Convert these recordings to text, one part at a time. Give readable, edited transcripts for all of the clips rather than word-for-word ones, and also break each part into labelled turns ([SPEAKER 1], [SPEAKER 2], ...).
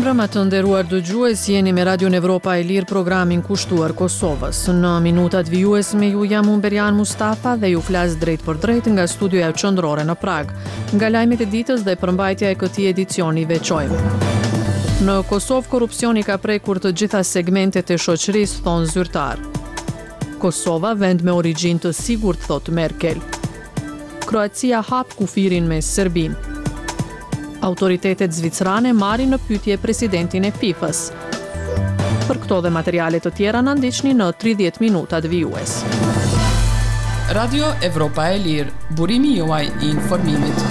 [SPEAKER 1] mbrëma të nderuar dëgjues, jeni me Radio Evropa e Lirë, programin kushtuar Kosovës. Në minutat vijues me ju jam Umberian Mustafa dhe ju flas drejt për drejt nga studioja qendrore në Prag. Nga lajmet e ditës dhe përmbajtja e këtij edicioni veçojmë. Në Kosovë korrupsioni ka prekur të gjitha segmentet e shoqërisë, thon zyrtar. Kosova vend me origjinë të sigurt, thot Merkel. Kroacia hap kufirin me Serbinë. Autoritetet zvicrane marrin në pyetje presidentin e FIFA-s. Për këto dhe materiale të tjera na ndiqni në 30 minutat vijues.
[SPEAKER 2] Radio Evropa e Lirë, burimi juaj i informimit.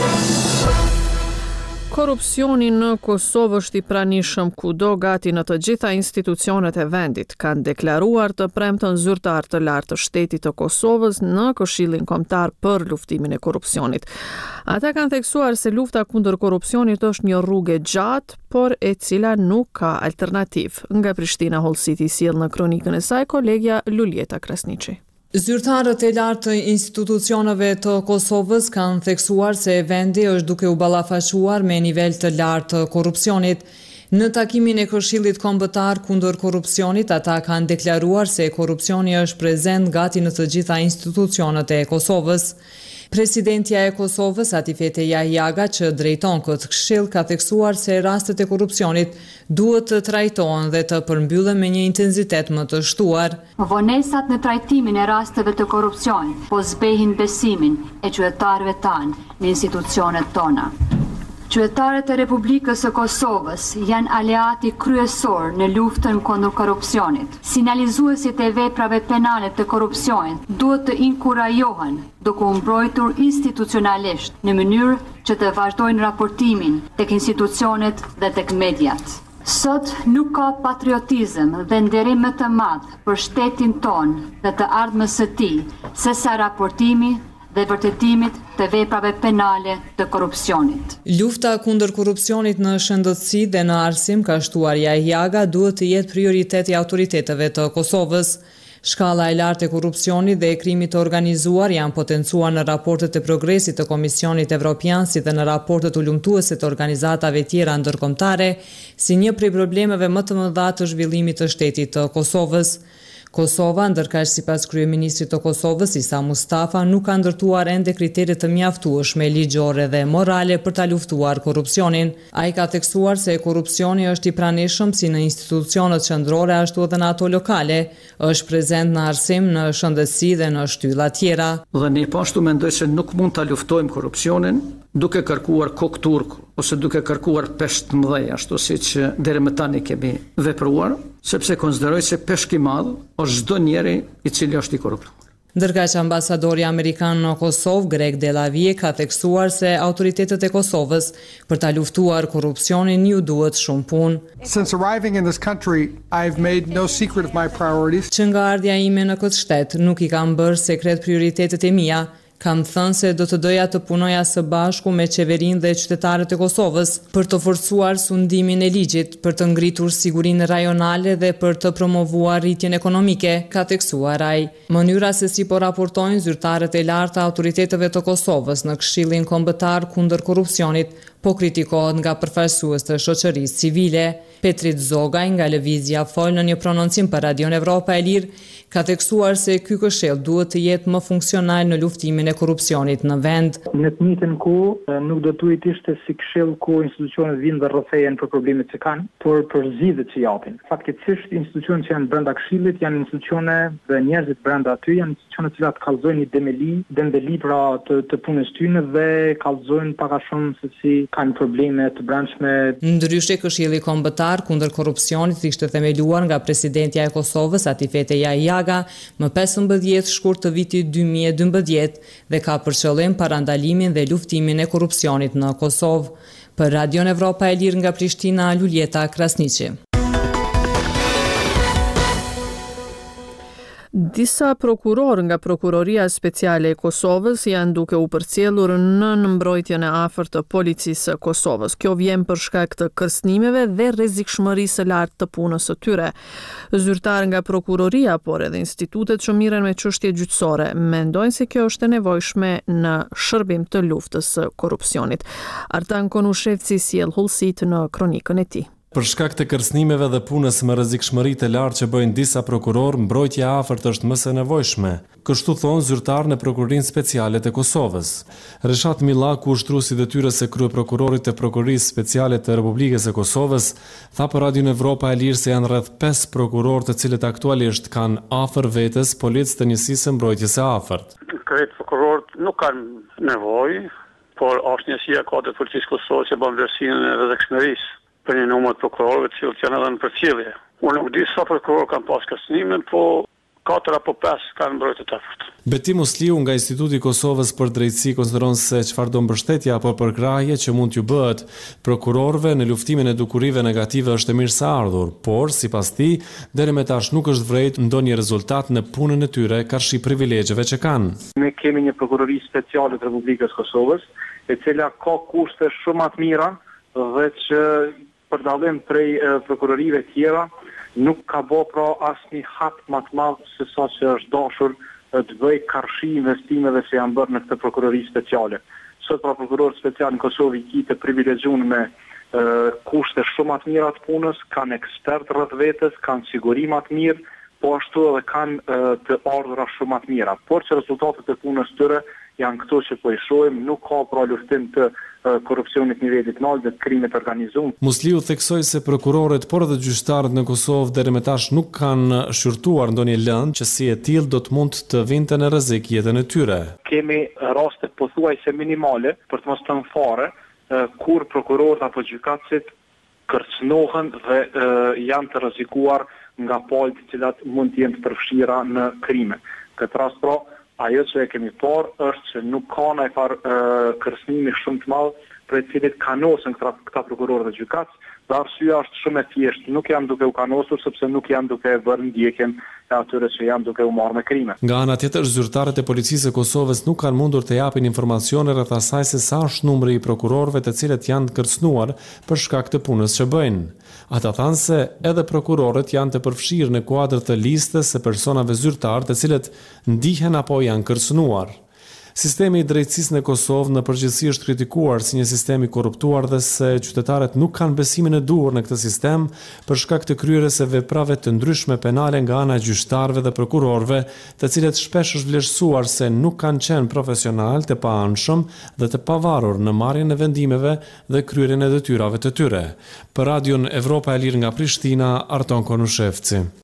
[SPEAKER 1] Korrupsioni në Kosovë është i pranishëm kudo, gati në të gjitha institucionet e vendit, kanë deklaruar të premtën zyrtar të lartë të shtetit të Kosovës në Këshillin Kombëtar për luftimin e korrupsionit. Ata kanë theksuar se lufta kundër korrupsionit është një rrugë e gjatë, por e cila nuk ka alternativë. Nga Prishtina, Holsiti sjell në kronikën e saj kolegja Luljeta Krasniqi.
[SPEAKER 3] Zyrtarët e lartë të institucioneve të Kosovës kanë theksuar se vendi është duke u ballafaquar me nivel të lartë të korrupsionit. Në takimin e Këshillit Kombëtar kundër korrupsionit, ata kanë deklaruar se korrupsioni është prezent gati në të gjitha institucionet e Kosovës. Presidentja e Kosovës, Atifete Jahjaga, që drejton këtë këshill, ka theksuar se rastet e korrupsionit duhet të trajtohen dhe të përmbyllen me një intensitet më të shtuar.
[SPEAKER 4] Vonesat në trajtimin e rasteve të korrupsionit po zbehin besimin e qytetarëve tanë në institucionet tona. Qytetarët e Republikës së Kosovës janë aleati kryesor në luftën kundër korrupsionit. Sinjalizuesit e veprave penale të korrupsionit duhet të inkurajohen duke u mbrojtur institucionalisht në mënyrë që të vazhdojnë raportimin tek institucionet dhe tek mediat. Sot nuk ka patriotizëm dhe nderim më të madh për shtetin ton dhe të ardhmës së tij sesa raportimi dhe vërtetimit të veprave penale të korrupsionit.
[SPEAKER 3] Lufta kundër korrupsionit në shëndetësi dhe në arsim, ka shtuar Jahjaga, duhet të jetë prioritet i autoriteteve të Kosovës. Shkalla e lartë e korrupsionit dhe e krimit të organizuar janë potencuar në raportet e progresit të Komisionit Evropian, si dhe në raportet ulumtuese të organizatave tjera ndërkombëtare, si një prej problemeve më të mëdha të zhvillimit të shtetit të Kosovës. Kosova, ndërkaq sipas kryeministrit të Kosovës, Isa Mustafa, nuk ka ndërtuar ende kriteret të mjaftueshme ligjore dhe morale për ta luftuar korrupsionin. Ai ka theksuar se korrupsioni është i pranishëm si në institucionet qendrore ashtu edhe në ato lokale, është prezent në arsim, në shëndetësi dhe në shtylla tjera.
[SPEAKER 5] Dhe ne po ashtu mendoj se nuk mund ta luftojmë korrupsionin duke kërkuar kokë turk ose duke kërkuar peshë të mëdha, ashtu siç deri më tani kemi vepruar, sepse konsideroj se peshk i madh është çdo njeri i cili është i korruptuar.
[SPEAKER 3] Ndërkaq ambasadori amerikan në Kosovë, Greg Delavie, ka theksuar se autoritetet e Kosovës për ta luftuar korrupsionin ju duhet shumë punë.
[SPEAKER 6] Since arriving in this country, I've made no secret of my priorities.
[SPEAKER 3] Që nga ardhja ime në këtë shtet, nuk i kam bërë sekret prioritetet e mia. Kam thënë se do të doja të punoja së bashku me qeverinë dhe qytetarët e Kosovës për të forcuar sundimin e ligjit, për të ngritur sigurinë rajonale dhe për të promovuar rritjen ekonomike, ka theksuar ai. Mënyra se si po raportojnë zyrtarët e lartë të autoriteteve të Kosovës në Këshillin Kombëtar kundër korrupsionit po kritikohet nga përfaqësues të shoqërisë civile. Petrit Zogaj nga Lëvizja fol në një prononcim për Radion Evropa e Lirë, ka theksuar se ky këshill duhet të jetë më funksional në luftimin e korrupsionit në vend.
[SPEAKER 7] Në të njëjtën kohë nuk do duhet ishte si këshill ku institucionet vinë dhe rrethehen për problemet që kanë, por për zgjidhjet që japin. Faktikisht institucionet që janë brenda këshillit janë institucione dhe njerëzit brenda aty janë institucione që kallëzojnë dembeli pra të punës tyre dhe kallëzojnë pak a shumë se si kanë probleme të brendshme.
[SPEAKER 3] Ndryshe, Këshilli Kombëtar kundër korrupsionit ishte themeluar nga presidentja e Kosovës, Atifete Jahjaga, më 15 shkurt të vitit 2012 dhe ka për qëllim parandalimin dhe luftimin e korrupsionit në Kosovë. Për Radion Evropa e Lirë nga Prishtina, Luljeta Krasniqi.
[SPEAKER 1] Disa prokuror nga Prokuroria Speciale e Kosovës janë duke u përcjellur në mbrojtjen e afërt të policisë së Kosovës. Kjo vjen për shkak të kërcënimeve dhe rrezikshmërisë së lartë të punës së tyre. Zyrtar nga prokuroria, por edhe institutet që mirren me çështje gjyqësore, mendojnë se kjo është e nevojshme në shërbim të luftës së korrupsionit. Artan Konushevci sjell Hullësit në kronikën e tij.
[SPEAKER 8] Për shkak të kërcënimeve dhe punës me rrezikshmëri të lartë që bëjnë disa prokurorë, mbrojtja e afërt është më së nevojshme. Kështu thon zyrtar në Prokurorinë Speciale të Kosovës. Reshat Millaku, ushtruesi detyrës së kryeprokurorit të Prokurisë Speciale të Republikës së Kosovës, tha për Radio Evropa e Lirë se janë rreth 5 prokurorë të cilët aktualisht kanë afër vetes policë të njësisë së mbrojtjes së afërt.
[SPEAKER 9] Këto prokurorët nuk kanë nevojë, por është njësia e kodit policisë Kosovës që bën vlerësimin e rrezikshmërisë për një numër të prokurorëve të cilët janë edhe në përcjellje. Unë nuk di sa prokurorë kanë pas kërcënime, po 4 apo 5 kanë mbrojtje të afërt.
[SPEAKER 8] Betim Musliu nga Instituti i Kosovës për Drejtësi konsideron se çfarë do mbështetja apo përkrahje që mund t'ju bëhet prokurorëve në luftimin e dukurive negative është e mirëseardhur, por sipas tij deri më tash nuk është vërejtë ndonjë rezultat në punën e tyre karshi privilegjeve që kanë.
[SPEAKER 7] Ne kemi një prokurori speciale të Republikës Kosovës, e cila ka kushte shumë të mira dhe që për dallim prej prokurorive tjera nuk ka bë pra asnjë hap më të madh se sa që është dashur të bëj karshi investimeve që janë bërë në këtë prokurori speciale. Sot pra prokurorët special në Kosovë i të privilegjuar me kushte shumë të mira të punës, kanë ekspert rreth vetes, kanë siguri më të mirë, po ashtu edhe kanë të ardhura shumë të mira. Por që rezultatet e punës tyre janë këto që po i shohim, nuk ka pra luftim të korrupsionit nivelit lartë dhe të krimit organizuar.
[SPEAKER 8] Musliu theksoi se prokurorët por edhe gjyqtarët në Kosovë deri më tash nuk kanë shqyrtuar ndonjë lëndë që si e tillë do të mund të vinte në rrezik jetën e tyre.
[SPEAKER 7] Kemi raste pothuajse minimale, për të mos thënë fare, kur prokurorët apo gjykatësit kërcënohen dhe janë të rrezikuar nga palët të cilat mund të jenë të përfshira në krime. Këtë rast pra, ajo që e kemi parë është që nuk ka ndonjë farë kërcënimi shumë të madh për të cilit kanosen këta prokurorë dhe gjykatës, dhe arsyeja është shumë e thjeshtë, nuk janë duke u kanosur sepse nuk janë duke bërë ndjekjen e atyre që janë duke u marrë me krime.
[SPEAKER 8] Nga ana tjetër, zyrtarët e policisë së Kosovës nuk kanë mundur të japin informacione rreth asaj se sa është numri i prokurorëve të cilët janë kërcënuar për shkak të punës që bëjnë. Ata thanë se edhe prokurorët janë të përfshirë në kuadër të listës së personave zyrtar të cilët ndihen apo janë kërcënuar. Sistemi i drejtësisë në Kosovë në përgjithësi është kritikuar si një sistem i korruptuar dhe se qytetarët nuk kanë besimin e duhur në këtë sistem për shkak të kryerjes së veprave të ndryshme penale nga ana e gjyqtarëve dhe prokurorëve, të cilët shpesh është vlerësuar se nuk kanë qenë profesional, të paanshëm dhe të pavarur në marrjen e vendimeve dhe kryerjen e detyrave të tyre. Për Radion Evropa e Lirë nga Prishtina, Arton Konushevci.